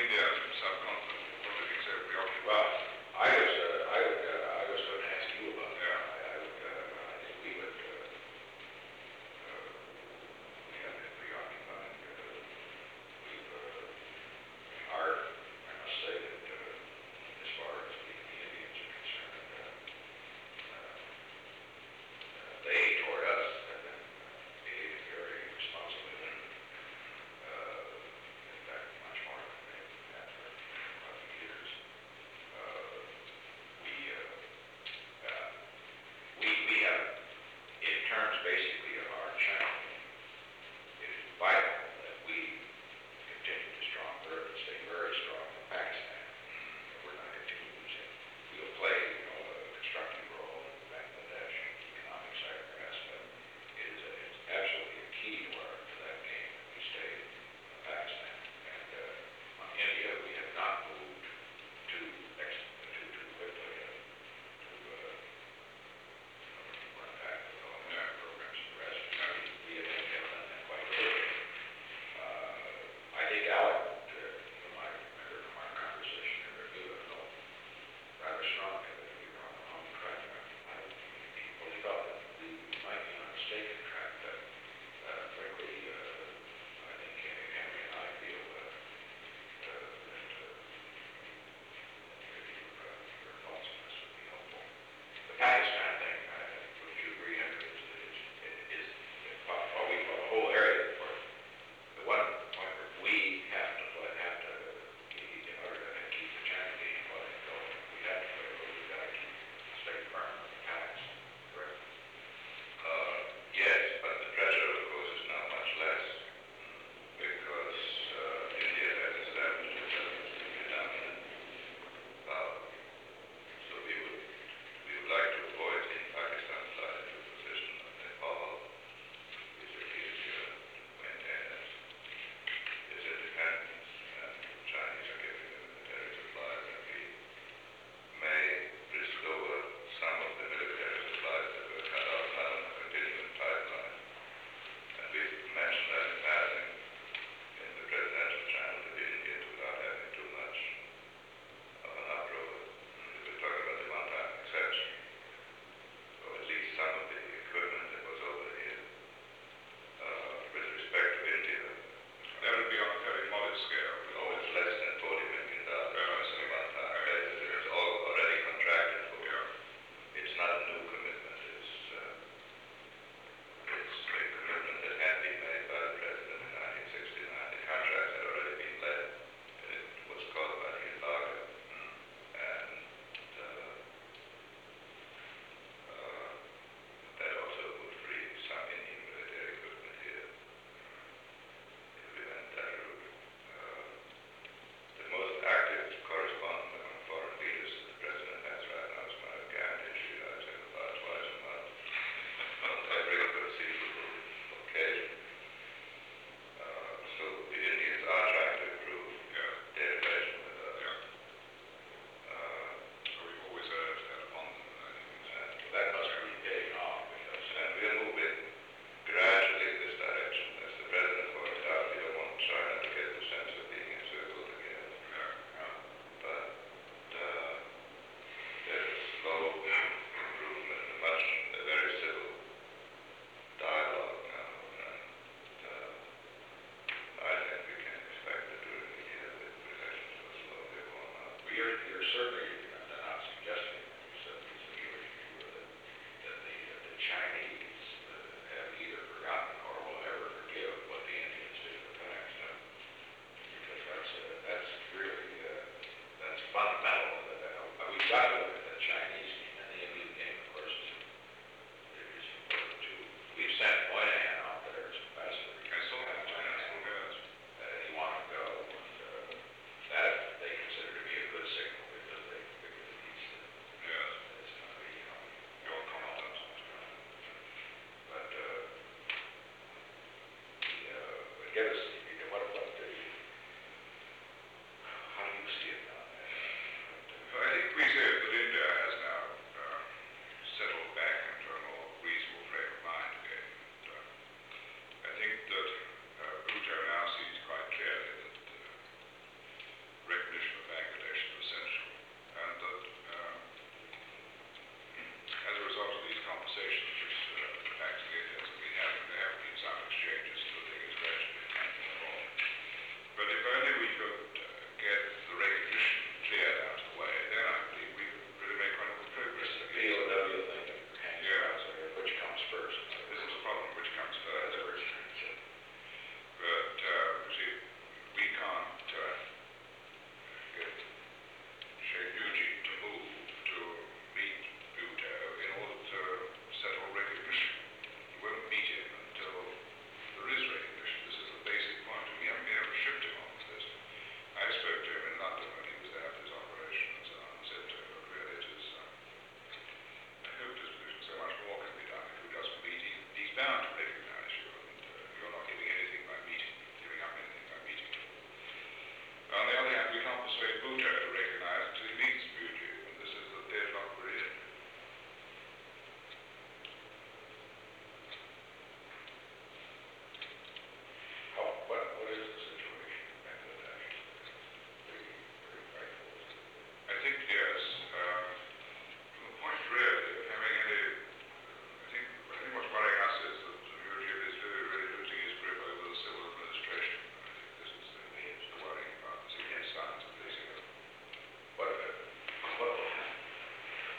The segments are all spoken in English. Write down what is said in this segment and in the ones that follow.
India subcontinent? What do you think they're preoccupied? Well, I was going to ask you about that. Yeah. I think we would, We have been preoccupied. I must say that as far as the Indians are concerned, they toward us have been behaving very responsibly and, in fact, much more than they have for a lot of years. We, uh, we have, in terms basically of our channel, it is vital that we continue to stay very strong in Pakistan. We're going to continue using. We'll play, a constructive role in Bangladesh and the economic side of the aspect. It's absolutely a key to that game that we stay in Pakistan. And on India, we have not moved too quickly to run back with all the programs and the rest. We have done that quite quickly. I think Alec, from our conversation and review, felt rather strongly that we were on the wrong track. He fully felt that we might be on a mistaken track, but frankly, I think Henry and I feel that your thoughts on this would be helpful. The Pakistan thing, would you agree, Henry, is the whole area for the one point where we have to, in order to keep the China game going, we have to play a role. We've got to stay firm with the packs, correct? Yes, but the pressure, of course, is now much less because India has established itself as the predominant power. So we would like to avoid seeing Pakistan slide into a position of Nepal, which appears to maintain its independence, and Chinese are giving them military supplies, and we may restore some of the military supplies that were cut off now in a continuing pipeline. And we've mentioned that in passing in the presidential channel to India without having too much of an uproar. We're talking about the one-time exception, or at least some of the equipment that was over here. With respect to India, That would be on a very modest scale. it's less than $40 million as a one-time basis. It's all already contracted for. Yeah. It's not a new commitment. It's a commitment that had been made by the president in 1969. The contracts had already been led, and it was called by the embargo. And that also would free some Indian military equipment here if we went that route. The most active correspondent among foreign leaders that the president has right now is my Gand issue. I say about twice a month on every conceivable occasion. So the Indians are trying to improve their relation with us. We've always urged that upon them. That must be paying off because And we're moving gradually in this direction. As the president pointed out, we don't want China to get the sense of being encircled again. But there's a slow improvement, a very civil dialogue now. And I think we can expect that during the year the relations will slowly warm up. you're certainly not suggesting that the Chinese have either forgotten or will ever forgive what the Indians did to Pakistan. Because that's really that's fundamental. We've got to look at the Chinese game, and the Indian game, of course, is important too. We've sent Moynihan out there as ambassador. I saw that China still has. He wanted to go, and that they consider to be a good signal because they when he was there for his operation and so on, and said to him, "Look, really, it is, I hope this position, so much more can be done if you just meet. He's bound to recognize you, and you're not giving anything by meeting, giving up anything by meeting you. On the other hand, we can't persuade Bhutto to recognize until he meets Beauty, and this is the deadlock we're in. What is the situation in Bangladesh? Very, very frightful. I think, yes, from the point really of having any, I think what's worrying us is that Mujib is really losing his grip over the civil administration. I think this is the worrying part, seeing any signs of losing it. What will happen?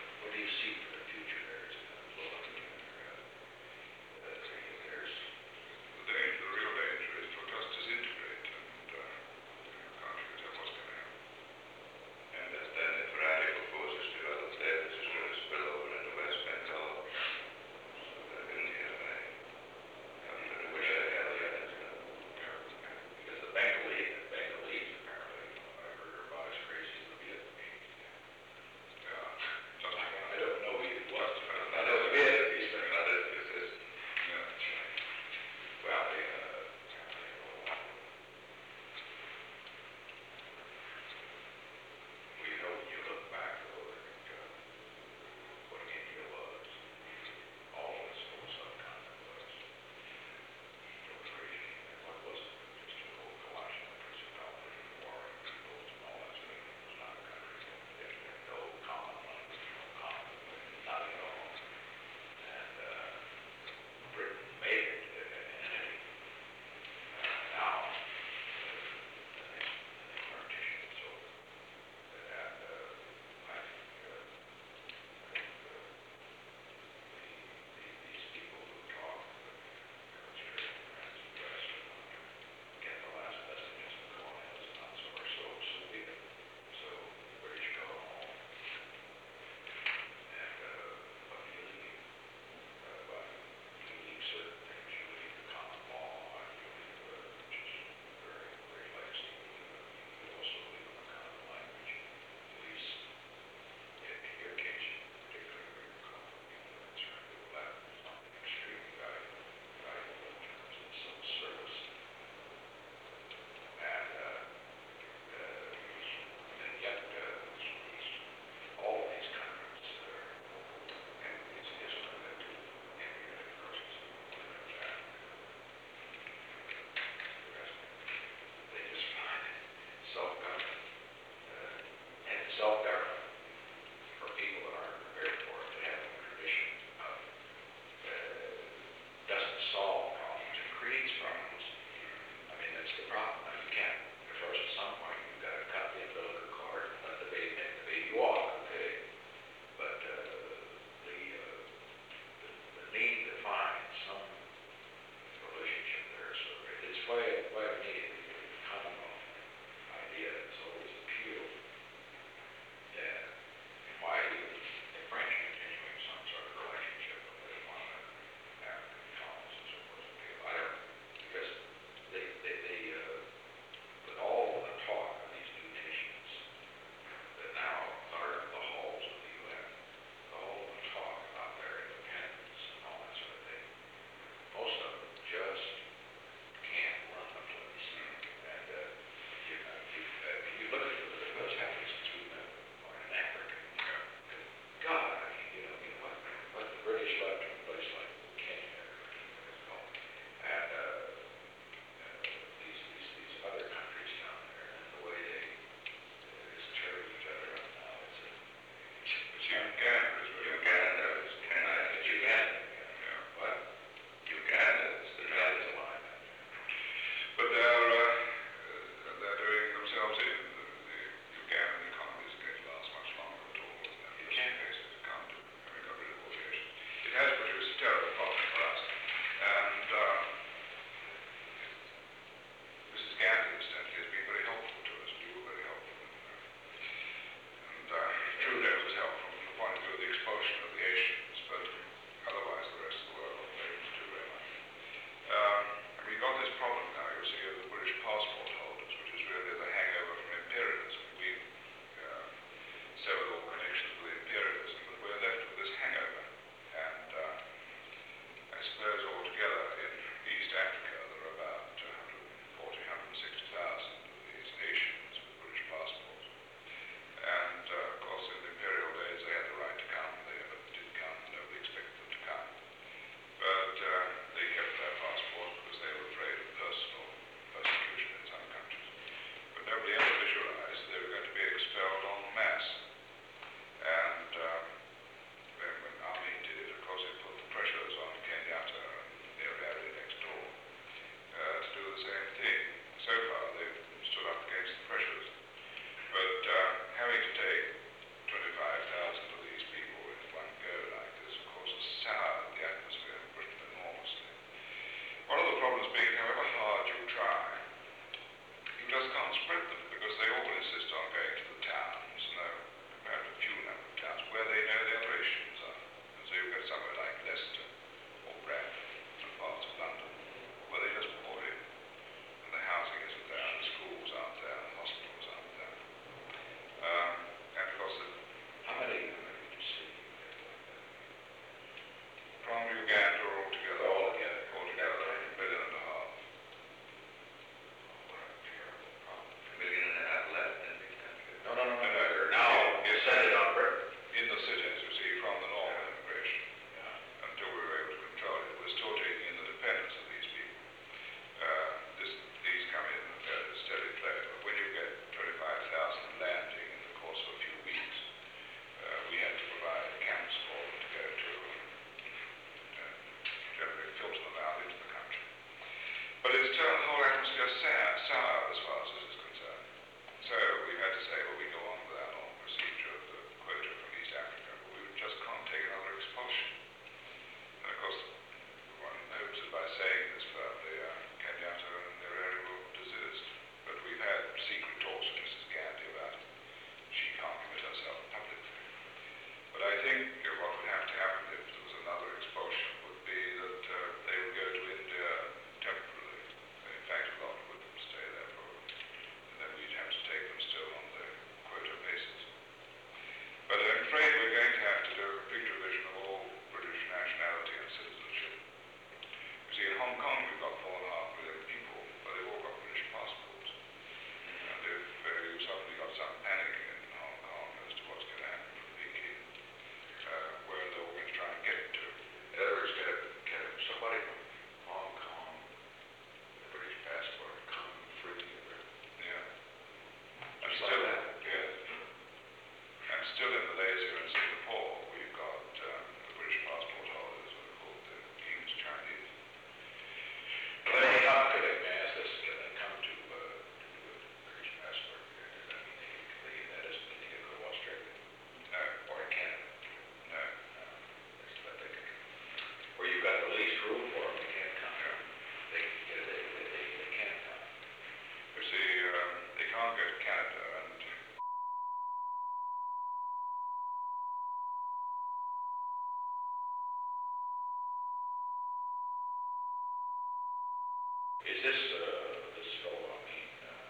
Is this, this fellow, I mean,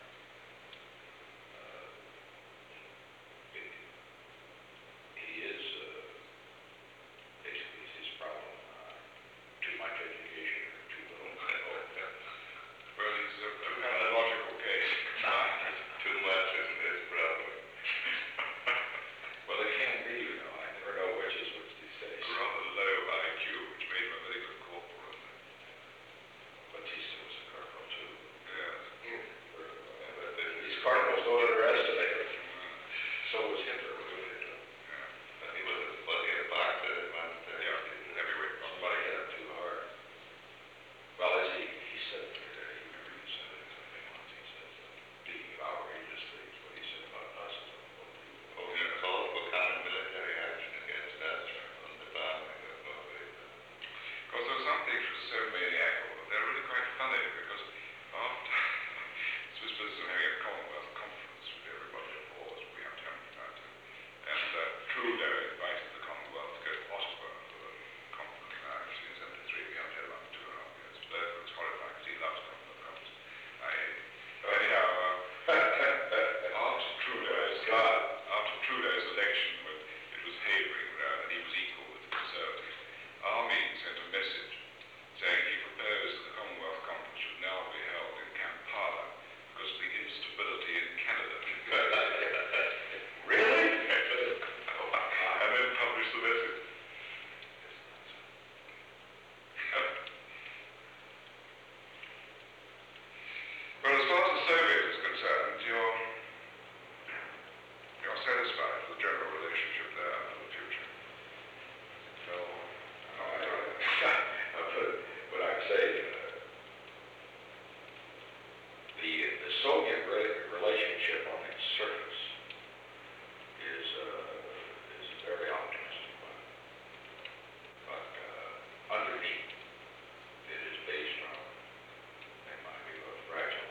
it, he is, basically, is his problem, too much education or too little? Well, it's a kind of logical case. Too much isn't his problem. Well, it can be, you know, I never know which is which these days. Rather low IQ, which made him a very good corporal. Batista was a corporal too. Yes. These cardinals don't underestimate it. So was Hitler, wasn't it? Yeah. He was a boxer at one time. Yeah, heavyweight. Somebody hit him too hard. Well, as he said, you remember he said it something once, he said, speaking of outrageous things, what he said about us is unbelievable. Oh, he called for common military action against us on the bombing of Norway. Because there are some things which are so maniacal, but they're really quite funny, because after Swiss business are having a Commonwealth conference with everybody aboard, we have to have that, and Trudeau invited the Commonwealth to go to Ottawa for the conference in 1973. We have to have about 2.5 years. Blair was horrified because he loves Commonwealth conference. Anyhow, after Trudeau's election, when it was havering around and he was equal with the Conservatives, Army sent a message saying he proposed that the Commonwealth Conference should now be held in Kampala because of the instability in Canada. Really? And then published the message. Well, as far as the Soviet is concerned, you're satisfied with the general relationship there for the future. No, but I'd say the Soviet relationship on its surface is a very optimistic one. But underneath, it is based on, in my view, fragile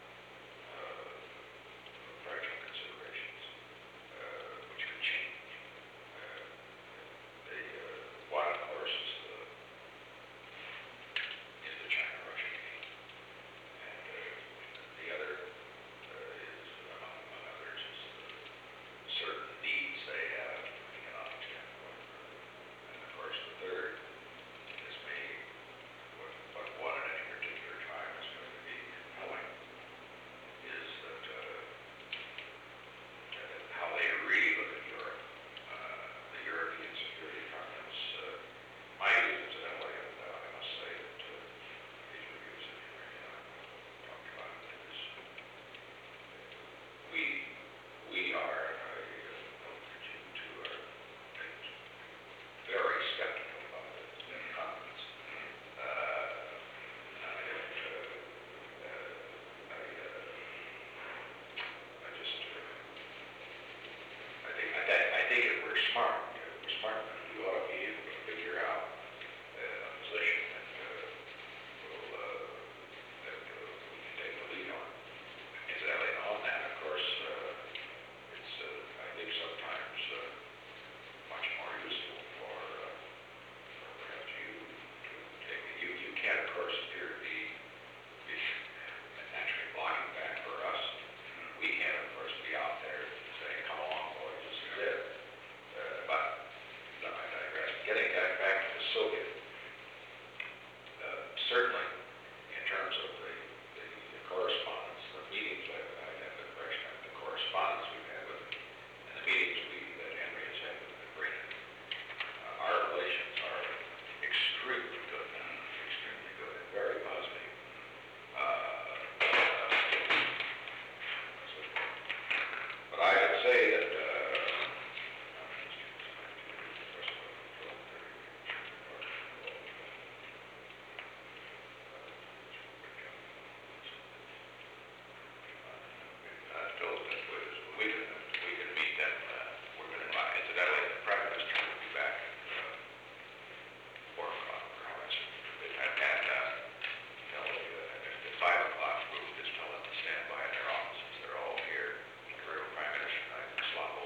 considerations, which can change. One, of course, is the China-Russia game, and the other is, among others, is certain needs they have from an economic standpoint. And of course, the third is maybe what one at any particular time is going to be compelling is that how they really look at Europe, the European Security Conference. My views, incidentally, and I must say that these reviews that you're reading, talked about it, is we are, and I hope that you two are very skeptical about the conference. I think if we're smart, we ought to be able to figure out a position that we can take the lead on. Incidentally, on that, of course, it's I think sometimes much more useful for perhaps you to take it. You can, of course, appear to be naturally blocking back for us. We can, of course, be out there saying, come along, boys, this is it. But I digress. Getting back to the Soviet, certainly in terms of the correspondence, the meetings I have the impression of the correspondence we've had with them, and the meetings that Henry has had with Brennan, our relations are extremely good and very positive. But I would say that I told him that we can meet them. We're going to invite, incidentally, the Prime Minister will be back at 4 o'clock, perhaps. And the 5 o'clock group is still at the standby in their offices. They're all here. The Prime Minister tonight in Slovakia.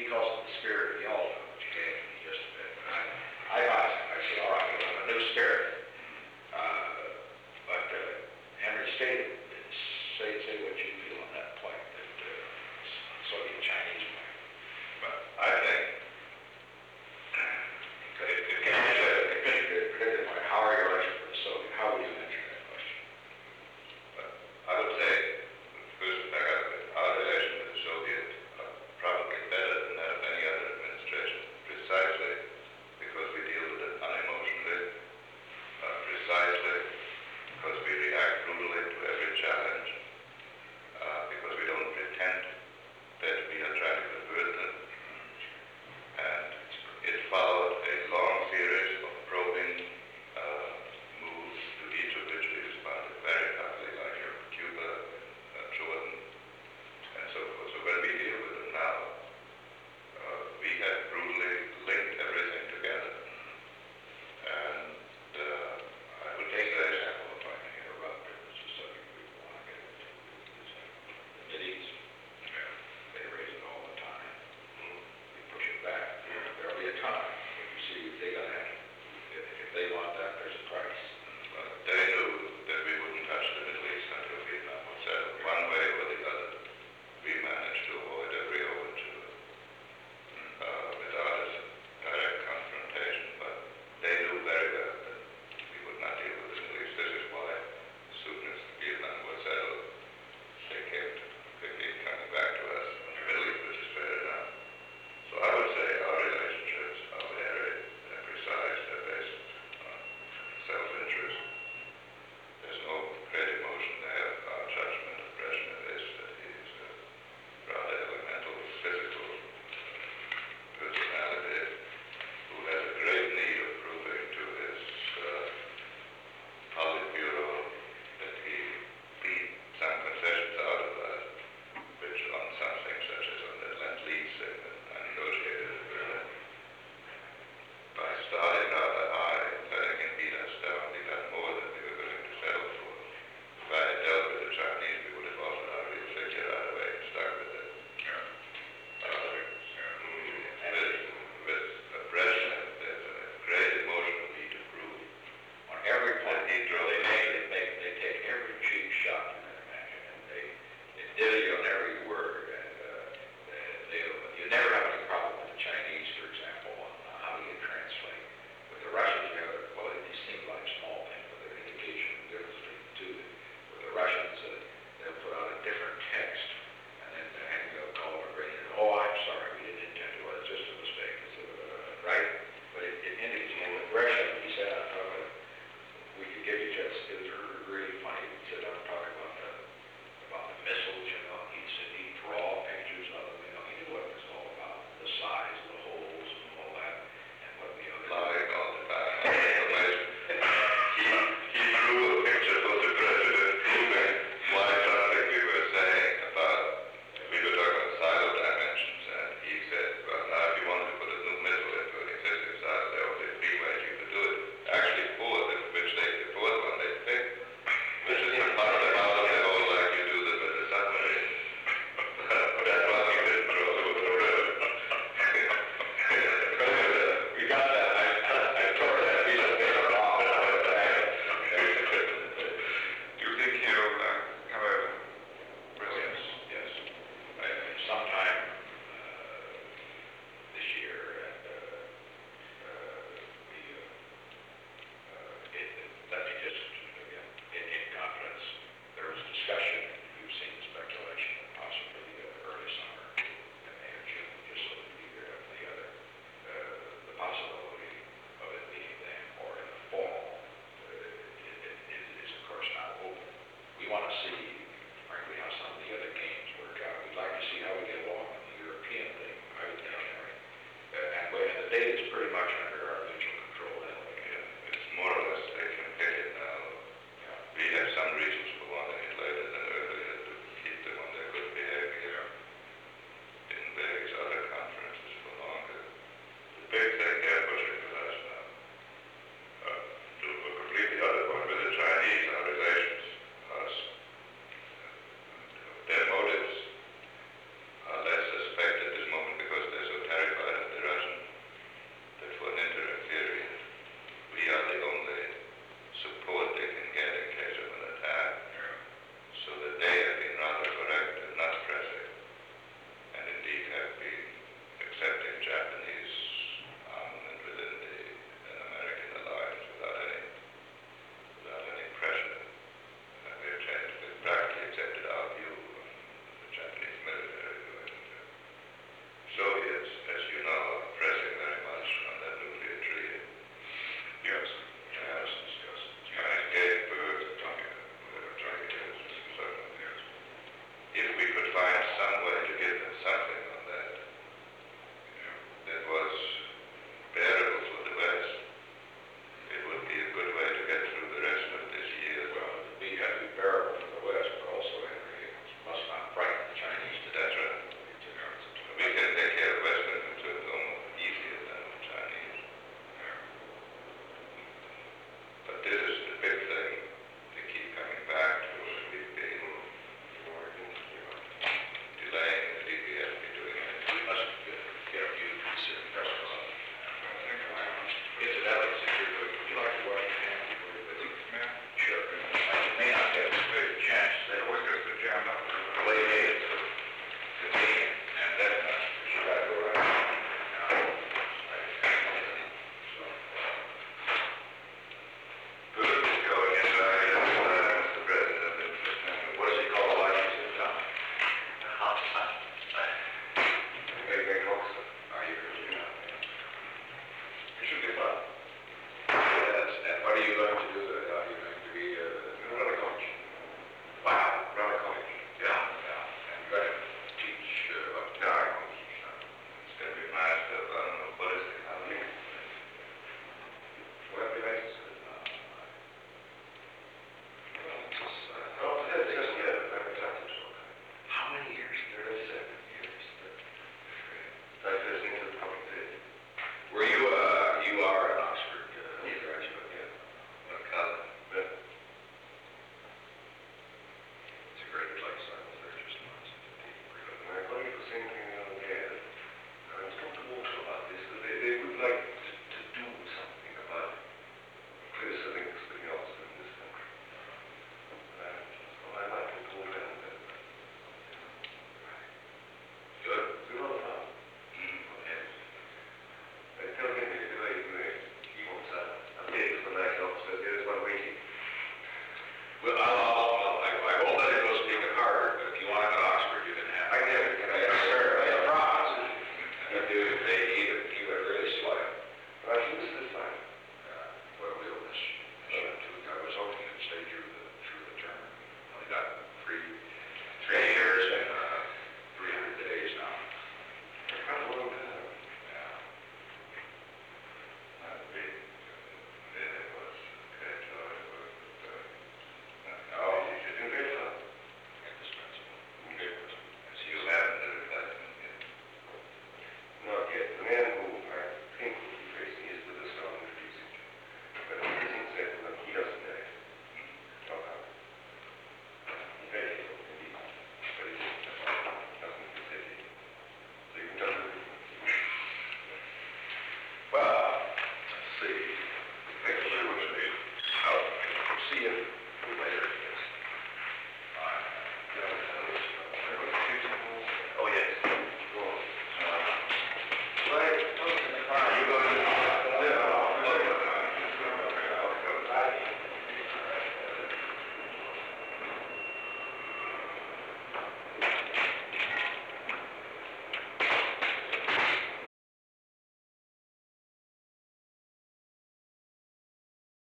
he calls it the spirit of Yalta.